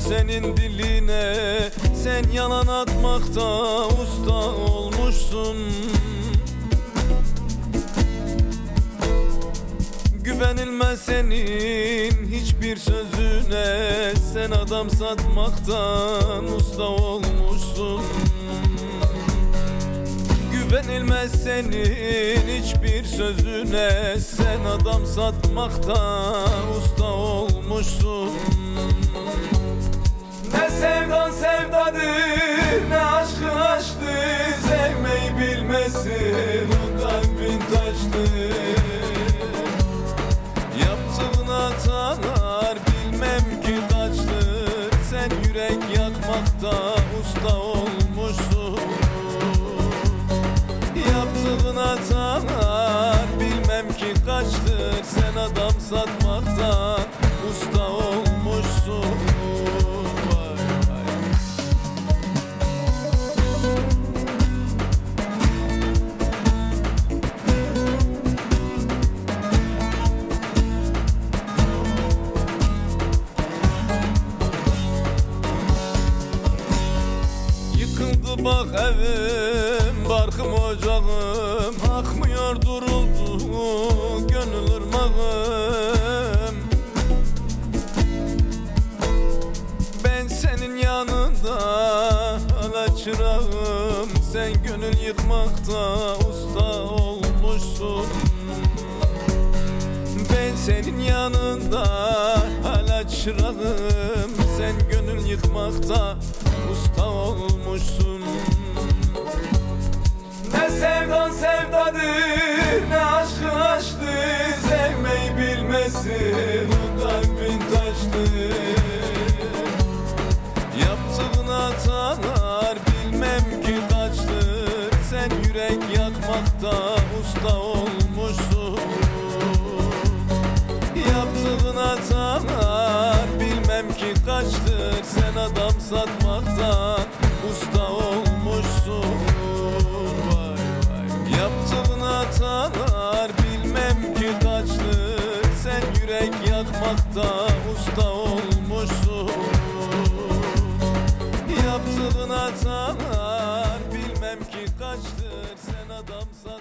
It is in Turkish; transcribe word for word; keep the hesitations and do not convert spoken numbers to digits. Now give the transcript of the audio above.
senin diline. Sen yalan atmakta usta olmuşsun. Güvenilmez senin hiçbir sözüne. Sen adam satmaktan usta olmuşsun. Güvenilmez senin hiçbir sözüne. Sen adam satmakta usta olmuşsun. Ne sevdan sevdadır, ne aşkın aşktır. Sevmeyi bilmesin, o kalbin taştır. Yaptığın hatalar bilmem ki kaçtır. Sen yürek yakmakta usta olmuşsun. Yaptığın hatalar bilmem ki kaçtır. Sen adam satmaktan usta olmuşsun. Vay vay. Yıkıldı bak evim, barkım ocağım. Akmıyor duruldu gönül ırmağım. Ben senin yanında hala çırağım. Sen gönül yıkmakta usta olmuşsun. Ben senin yanında hala çırağım. Sen gönül yıkmakta usta olmuşsun. Ne sevdan sevdadır, ne aşkın aşktır. Sevmeyi bilmesin, o kalbin taştır. Yaptığın hatalar bilmem ki kaçtır. Sen yürek yakmakta usta olmuşsun. Yaptığın hatalar bilmem ki kaçtır. Sen adam satmaktan usta olmuşsun. Vay vay. Yaptığın hatalar bilmem ki kaçtır. Sen yürek yakmakta usta olmuşsun. Yaptığın hatalar bilmem ki kaçtır. Sen adam satmaktan